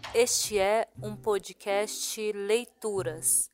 Este é um podcast Leituras.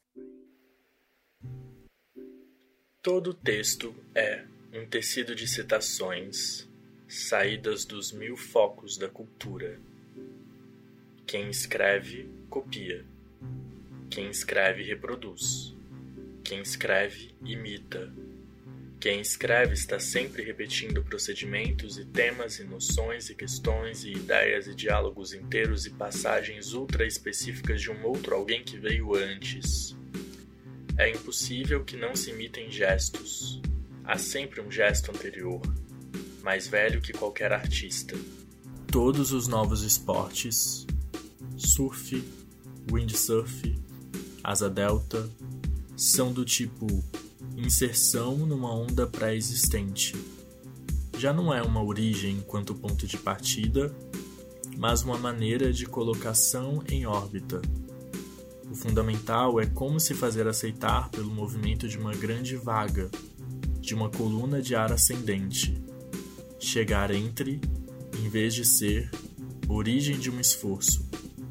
Todo texto é um tecido de citações, saídas dos 1000 focos da cultura. Quem escreve, copia. Quem escreve, reproduz. Quem escreve, imita. Quem escreve está sempre repetindo procedimentos e temas e noções e questões e ideias e diálogos inteiros e passagens ultra específicas de um outro alguém que veio antes. É impossível que não se imitem gestos. Há sempre um gesto anterior, mais velho que qualquer artista. Todos os novos esportes, surf, windsurf, asa delta, são do tipo inserção numa onda pré-existente. Já não é uma origem enquanto ponto de partida, mas uma maneira de colocação em órbita. O fundamental é como se fazer aceitar pelo movimento de uma grande vaga, de uma coluna de ar ascendente. Chegar entre, em vez de ser, origem de um esforço.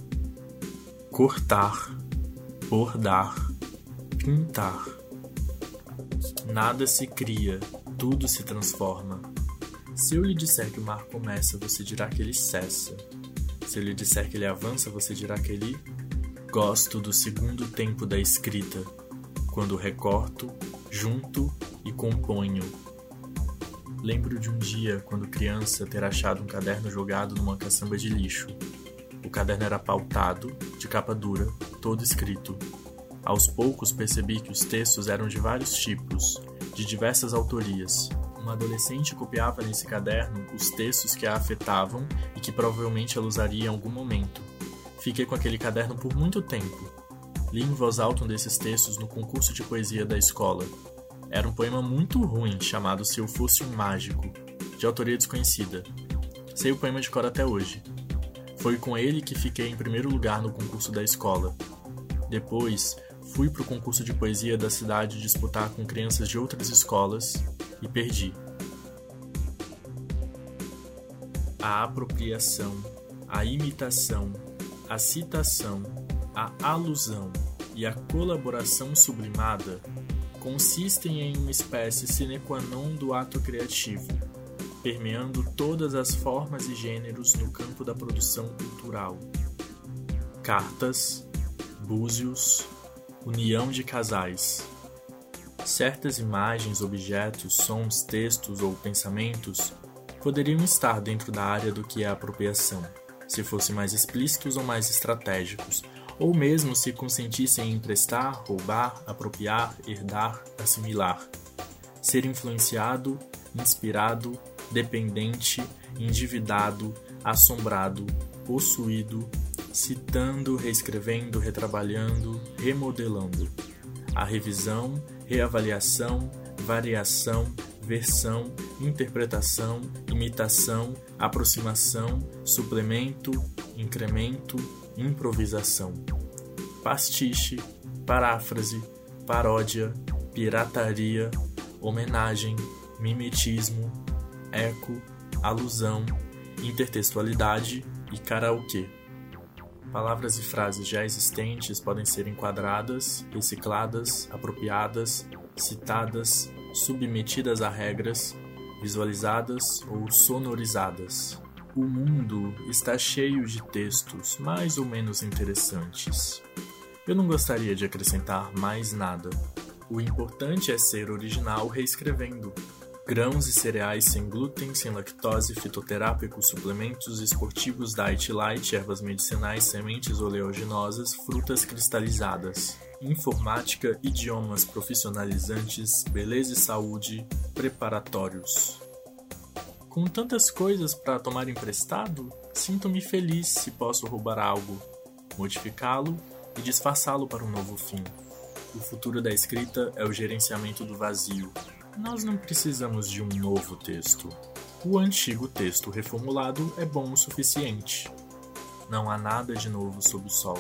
Cortar, bordar, pintar. Nada se cria, tudo se transforma. Se eu lhe disser que o mar começa, você dirá que ele cessa. Se eu lhe disser que ele avança, você dirá que ele... Gosto do segundo tempo da escrita, quando recorto, junto e componho. Lembro de um dia, quando criança, ter achado um caderno jogado numa caçamba de lixo. O caderno era pautado, de capa dura, todo escrito. Aos poucos percebi que os textos eram de vários tipos, de diversas autorias. Uma adolescente copiava nesse caderno os textos que a afetavam e que provavelmente ela usaria em algum momento. Fiquei com aquele caderno por muito tempo. Li em voz alta um desses textos no concurso de poesia da escola. Era um poema muito ruim, chamado Se Eu Fosse um Mágico, de autoria desconhecida. Sei o poema de cor até hoje. Foi com ele que fiquei em primeiro lugar no concurso da escola. Depois, fui para o concurso de poesia da cidade disputar com crianças de outras escolas e perdi. A apropriação, a imitação, a citação, a alusão e a colaboração sublimada consistem em uma espécie sine qua non do ato criativo, permeando todas as formas e gêneros no campo da produção cultural. Cartas, búzios, união de casais. Certas imagens, objetos, sons, textos ou pensamentos poderiam estar dentro da área do que é apropriação, se fossem mais explícitos ou mais estratégicos, ou mesmo se consentissem em emprestar, roubar, apropriar, herdar, assimilar. Ser influenciado, inspirado, dependente, endividado, assombrado, possuído, citando, reescrevendo, retrabalhando, remodelando. A revisão, reavaliação, variação, versão, interpretação, imitação, aproximação, suplemento, incremento, improvisação. Pastiche, paráfrase, paródia, pirataria, homenagem, mimetismo, eco, alusão, intertextualidade e karaokê. Palavras e frases já existentes podem ser enquadradas, recicladas, apropriadas, citadas, submetidas a regras, visualizadas ou sonorizadas. O mundo está cheio de textos mais ou menos interessantes. Eu não gostaria de acrescentar mais nada. O importante é ser original reescrevendo. Grãos e cereais sem glúten, sem lactose, fitoterápicos, suplementos esportivos, diet light, ervas medicinais, sementes oleaginosas, frutas cristalizadas. Informática, idiomas profissionalizantes, beleza e saúde, preparatórios. Com tantas coisas para tomar emprestado, sinto-me feliz se posso roubar algo, modificá-lo e disfarçá-lo para um novo fim. O futuro da escrita é o gerenciamento do vazio. Nós não precisamos de um novo texto. O antigo texto reformulado é bom o suficiente. Não há nada de novo sob o sol.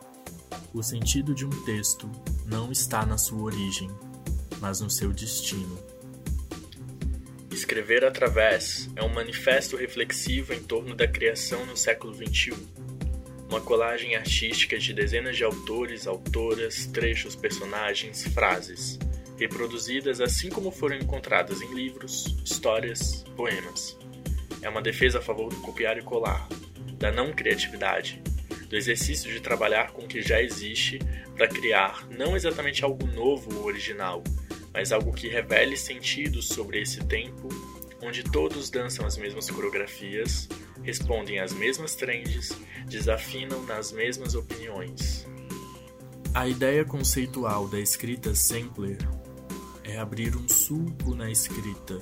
O sentido de um texto não está na sua origem, mas no seu destino. Escrever através é um manifesto reflexivo em torno da criação no século XXI. uma colagem artística de dezenas de autores, autoras, trechos, personagens, frases, reproduzidas assim como foram encontradas em livros, histórias, poemas. É uma defesa a favor do copiar e colar, da não criatividade, do exercício de trabalhar com o que já existe para criar não exatamente algo novo ou original, mas algo que revele sentidos sobre esse tempo, onde todos dançam as mesmas coreografias, respondem às mesmas trends, desafinam nas mesmas opiniões. A ideia conceitual da escrita sampler é abrir um sulco na escrita.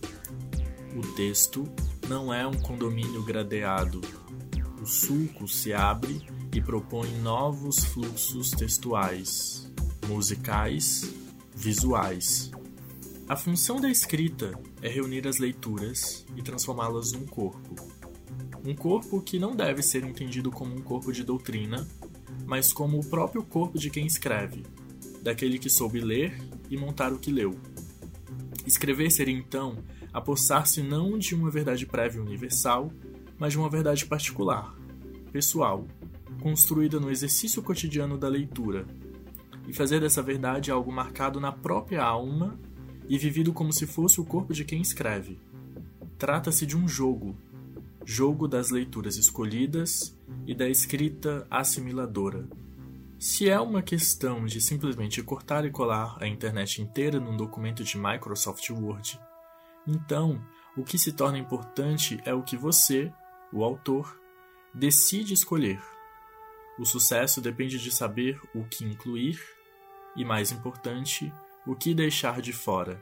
O texto não é um condomínio gradeado. O sulco se abre e propõe novos fluxos textuais, musicais, visuais. A função da escrita é reunir as leituras e transformá-las num corpo. Um corpo que não deve ser entendido como um corpo de doutrina, mas como o próprio corpo de quem escreve, daquele que soube ler e montar o que leu. Escrever seria, então, apossar-se não de uma verdade prévia universal, mas de uma verdade particular, pessoal, construída no exercício cotidiano da leitura, e fazer dessa verdade algo marcado na própria alma e vivido como se fosse o corpo de quem escreve. Trata-se de um jogo das leituras escolhidas e da escrita assimiladora. Se é uma questão de simplesmente cortar e colar a internet inteira num documento de Microsoft Word, então o que se torna importante é o que você, o autor, decide escolher. O sucesso depende de saber o que incluir e, mais importante, o que deixar de fora.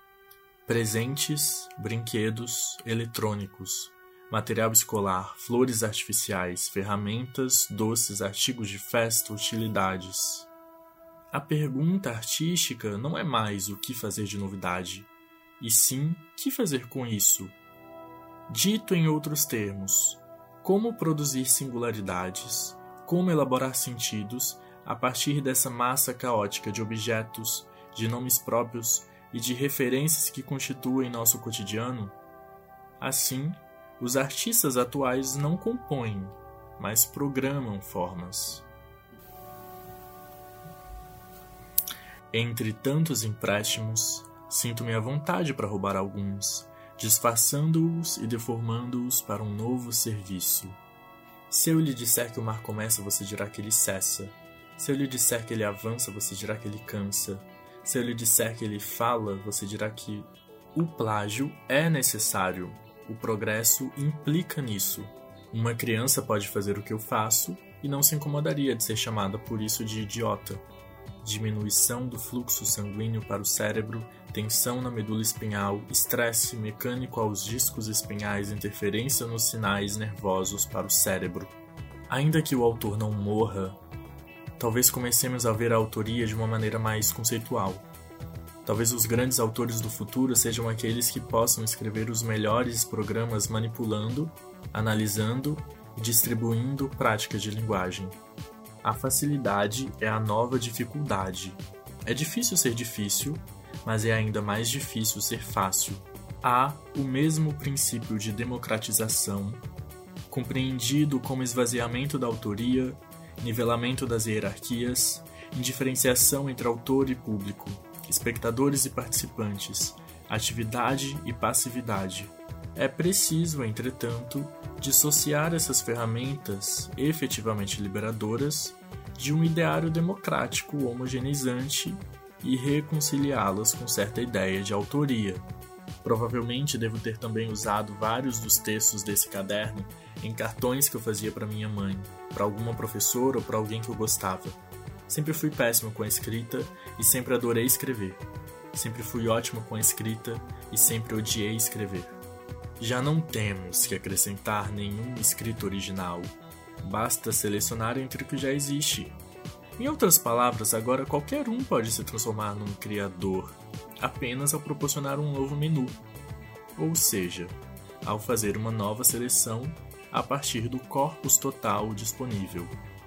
Presentes, brinquedos, eletrônicos, material escolar, flores artificiais, ferramentas, doces, artigos de festa, utilidades. A pergunta artística não é mais o que fazer de novidade, e sim que fazer com isso. Dito em outros termos, como produzir singularidades, como elaborar sentidos a partir dessa massa caótica de objetos, de nomes próprios e de referências que constituem nosso cotidiano? Assim, os artistas atuais não compõem, mas programam formas. Entre tantos empréstimos, sinto-me à vontade para roubar alguns, disfarçando-os e deformando-os para um novo serviço. Se eu lhe disser que o mar começa, você dirá que ele cessa. Se eu lhe disser que ele avança, você dirá que ele cansa. Se eu lhe disser que ele fala, você dirá que o plágio é necessário. O progresso implica nisso. Uma criança pode fazer o que eu faço e não se incomodaria de ser chamada por isso de idiota. Diminuição do fluxo sanguíneo para o cérebro, tensão na medula espinhal, estresse mecânico aos discos espinhais, interferência nos sinais nervosos para o cérebro. Ainda que o autor não morra, talvez comecemos a ver a autoria de uma maneira mais conceitual. Talvez os grandes autores do futuro sejam aqueles que possam escrever os melhores programas manipulando, analisando e distribuindo práticas de linguagem. A facilidade é a nova dificuldade. É difícil ser difícil, mas é ainda mais difícil ser fácil. Há o mesmo princípio de democratização, compreendido como esvaziamento da autoria, nivelamento das hierarquias, indiferenciação entre autor e público, espectadores e participantes, atividade e passividade. É preciso, entretanto, dissociar essas ferramentas efetivamente liberadoras de um ideário democrático homogeneizante e reconciliá-las com certa ideia de autoria. Provavelmente devo ter também usado vários dos textos desse caderno em cartões que eu fazia para minha mãe, para alguma professora ou para alguém que eu gostava. Sempre fui péssimo com a escrita e sempre adorei escrever. Sempre fui ótimo com a escrita e sempre odiei escrever. Já não temos que acrescentar nenhum escrito original. Basta selecionar entre o que já existe. Em outras palavras, agora qualquer um pode se transformar num criador, apenas ao proporcionar um novo menu. Ou seja, ao fazer uma nova seleção a partir do corpus total disponível.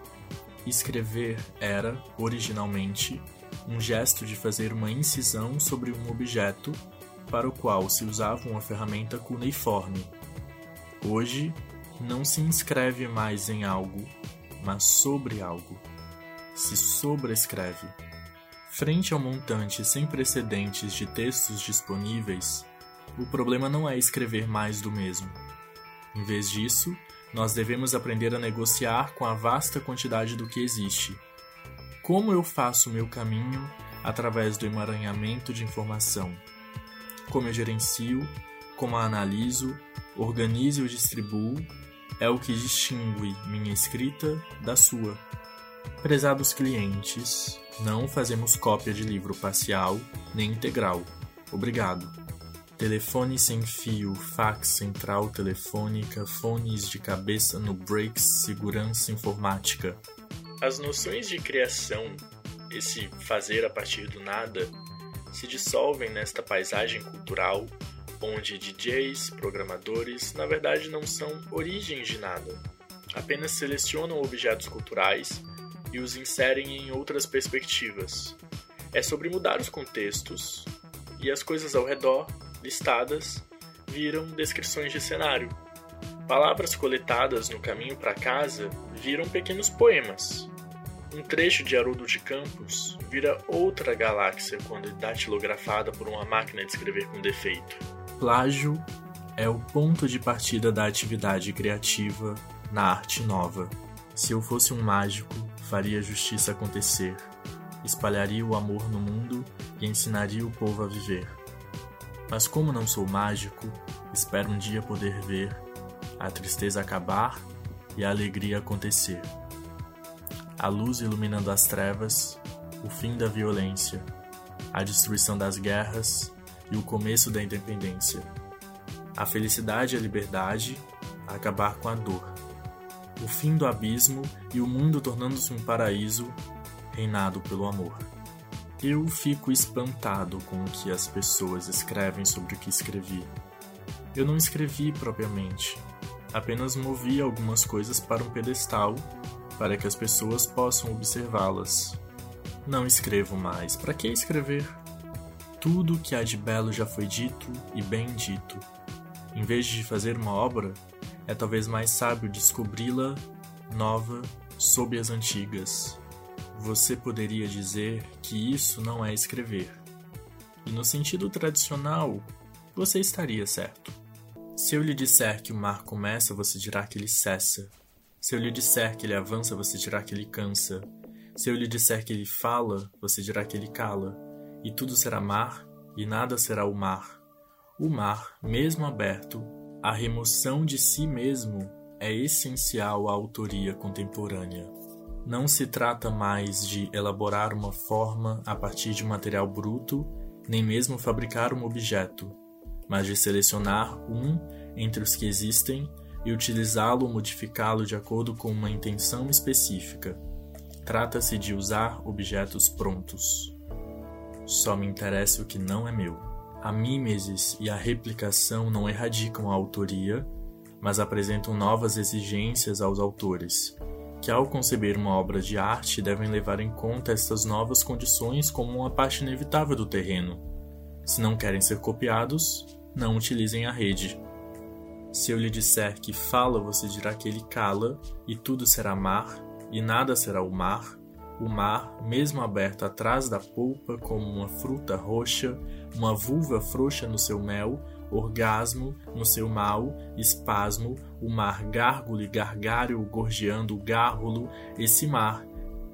Escrever era, originalmente, um gesto de fazer uma incisão sobre um objeto para o qual se usava uma ferramenta cuneiforme. Hoje, não se inscreve mais em algo, mas sobre algo. Se sobrescreve. Frente ao montante sem precedentes de textos disponíveis, o problema não é escrever mais do mesmo. Em vez disso, nós devemos aprender a negociar com a vasta quantidade do que existe. Como eu faço o meu caminho através do emaranhamento de informação? Como eu gerencio, como a analiso, organizo e distribuo, é o que distingue minha escrita da sua. Prezados clientes, não fazemos cópia de livro parcial nem integral. Obrigado. Telefone sem fio, fax central telefônica, fones de cabeça no breaks, segurança informática. As noções de criação, esse fazer a partir do nada, se dissolvem nesta paisagem cultural, onde DJs, programadores, na verdade não são origens de nada. Apenas selecionam objetos culturais e os inserem em outras perspectivas. É sobre mudar os contextos, e as coisas ao redor, listadas, viram descrições de cenário. Palavras coletadas no caminho para casa viram pequenos poemas. Um trecho de Haroldo de Campos vira outra galáxia quando é datilografada por uma máquina de escrever com defeito. Plágio é o ponto de partida da atividade criativa na arte nova. Se eu fosse um mágico, faria a justiça acontecer, espalharia o amor no mundo e ensinaria o povo a viver. Mas como não sou mágico, espero um dia poder ver a tristeza acabar e a alegria acontecer. A luz iluminando as trevas, o fim da violência, a destruição das guerras e o começo da independência. A felicidade e a liberdade, a acabar com a dor. O fim do abismo e o mundo tornando-se um paraíso, reinado pelo amor. Eu fico espantado com o que as pessoas escrevem sobre o que escrevi. Eu não escrevi propriamente, apenas movi algumas coisas para um pedestal para que as pessoas possam observá-las. Não escrevo mais. Para que escrever? Tudo o que há de belo já foi dito e bem dito. Em vez de fazer uma obra, é talvez mais sábio descobri-la nova sob as antigas. Você poderia dizer que isso não é escrever. E no sentido tradicional, você estaria certo. Se eu lhe disser que o mar começa, você dirá que ele cessa. Se eu lhe disser que ele avança, você dirá que ele cansa. Se eu lhe disser que ele fala, você dirá que ele cala. E tudo será mar, e nada será o mar. O mar, mesmo aberto, a remoção de si mesmo é essencial à autoria contemporânea. Não se trata mais de elaborar uma forma a partir de um material bruto, nem mesmo fabricar um objeto, mas de selecionar um entre os que existem e utilizá-lo ou modificá-lo de acordo com uma intenção específica. Trata-se de usar objetos prontos. Só me interessa o que não é meu. A mímesis e a replicação não erradicam a autoria, mas apresentam novas exigências aos autores, que ao conceber uma obra de arte devem levar em conta estas novas condições como uma parte inevitável do terreno. Se não querem ser copiados, não utilizem a rede. Se eu lhe disser que fala, você dirá que ele cala, e tudo será mar, e nada será o mar, mesmo aberto atrás da polpa como uma fruta roxa, uma vulva frouxa no seu mel, orgasmo no seu mal, espasmo, o mar gárgulo e gargário gorjeando o gárrulo, esse mar,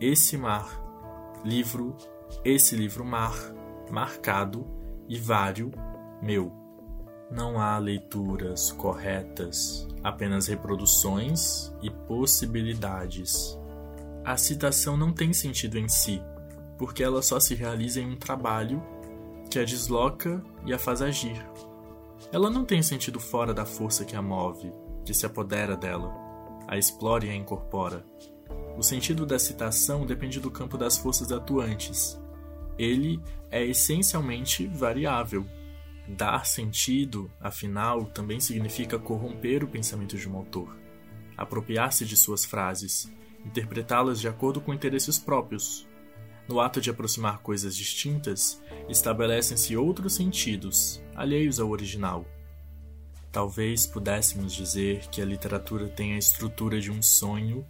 livro, esse livro mar, marcado e vário, meu. Não há leituras corretas, apenas reproduções e possibilidades. A citação não tem sentido em si, porque ela só se realiza em um trabalho que a desloca e a faz agir. Ela não tem sentido fora da força que a move, que se apodera dela, a explora e a incorpora. O sentido da citação depende do campo das forças atuantes. Ele é essencialmente variável. Dar sentido, afinal, também significa corromper o pensamento de um autor, apropriar-se de suas frases, interpretá-las de acordo com interesses próprios. No ato de aproximar coisas distintas, estabelecem-se outros sentidos, alheios ao original. Talvez pudéssemos dizer que a literatura tem a estrutura de um sonho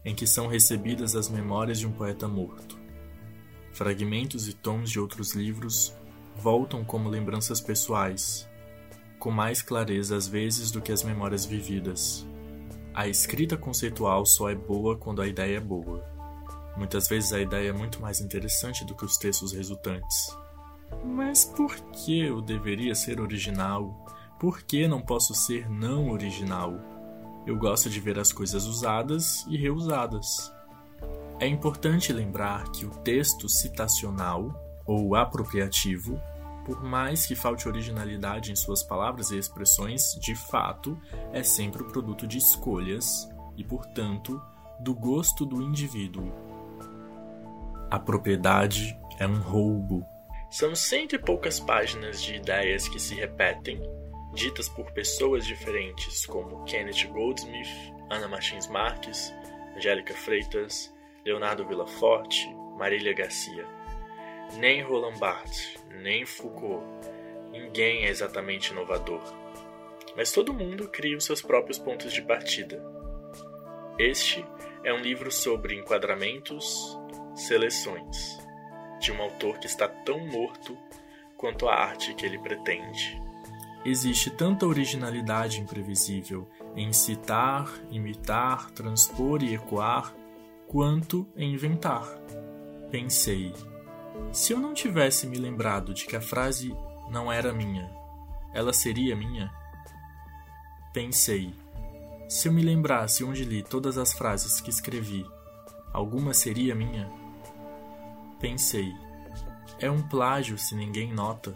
em que são recebidas as memórias de um poeta morto. Fragmentos e tons de outros livros voltam como lembranças pessoais, com mais clareza às vezes do que as memórias vividas. A escrita conceitual só é boa quando a ideia é boa. Muitas vezes a ideia é muito mais interessante do que os textos resultantes. Mas por que eu deveria ser original? Por que não posso ser não original? Eu gosto de ver as coisas usadas e reusadas. É importante lembrar que o texto citacional, ou apropriativo, por mais que falte originalidade em suas palavras e expressões, de fato, é sempre o produto de escolhas e, portanto, do gosto do indivíduo. A propriedade é um roubo. São cento e poucas páginas de ideias que se repetem, ditas por pessoas diferentes como Kenneth Goldsmith, Ana Martins Marques, Angélica Freitas, Leonardo Villaforte, Marília Garcia. Nem Roland Barthes, nem Foucault. Ninguém é exatamente inovador. Mas todo mundo cria os seus próprios pontos de partida. Este é um livro sobre enquadramentos, seleções, de um autor que está tão morto quanto a arte que ele pretende. Existe tanta originalidade imprevisível em citar, imitar, transpor e ecoar, quanto em inventar. Pensei, se eu não tivesse me lembrado de que a frase não era minha, ela seria minha? Pensei, se eu me lembrasse onde li todas as frases que escrevi, alguma seria minha? Pensei, é um plágio se ninguém nota.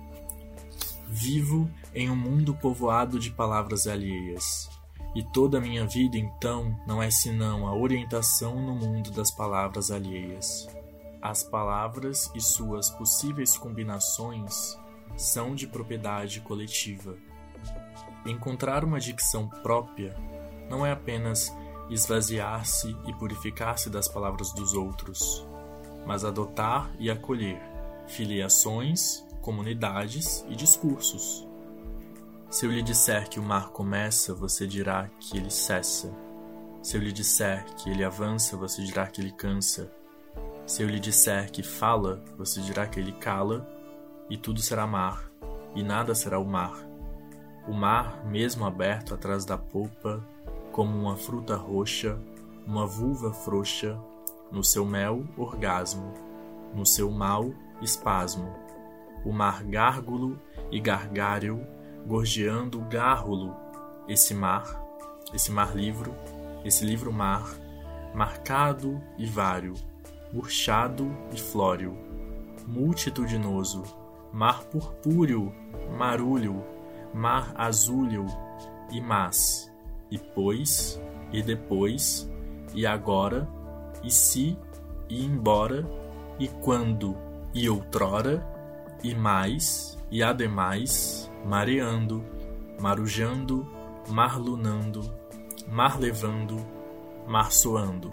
Vivo em um mundo povoado de palavras alheias, e toda a minha vida então não é senão a orientação no mundo das palavras alheias. As palavras e suas possíveis combinações são de propriedade coletiva. Encontrar uma dicção própria não é apenas esvaziar-se e purificar-se das palavras dos outros, mas adotar e acolher filiações, comunidades e discursos. Se eu lhe disser que o mar começa, você dirá que ele cessa. Se eu lhe disser que ele avança, você dirá que ele cansa. Se eu lhe disser que fala, você dirá que ele cala, e tudo será mar, e nada será o mar. O mar, mesmo aberto atrás da polpa, como uma fruta roxa, uma vulva frouxa, no seu mel, orgasmo, no seu mal, espasmo. O mar gárgulo e gargário, gorjeando gárrulo, esse mar livro, esse livro mar, marcado e vário, murchado e flóreo, multitudinoso, mar purpúreo, marúleo, mar azúleo, e mas, e pois, e depois, e agora, e se, e embora, e quando, e outrora, e mais, e ademais, mareando, marujando, marlunando, marlevando, marsoando.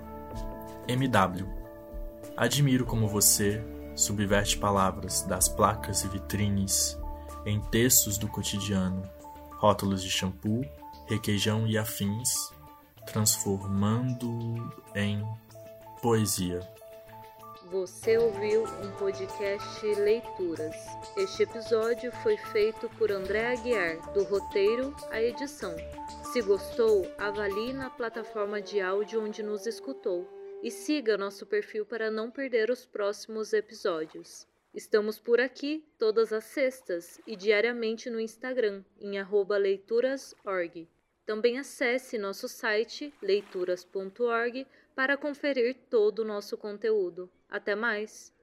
MW. Admiro como você subverte palavras das placas e vitrines em textos do cotidiano, rótulos de shampoo, requeijão e afins, transformando em poesia. Você ouviu um podcast Leituras. Este episódio foi feito por André Aguiar, do roteiro à edição. Se gostou, avalie na plataforma de áudio onde nos escutou e siga nosso perfil para não perder os próximos episódios. Estamos por aqui todas as sextas e diariamente no Instagram, em @leituras.org. Também acesse nosso site leituras.org para conferir todo o nosso conteúdo. Até mais!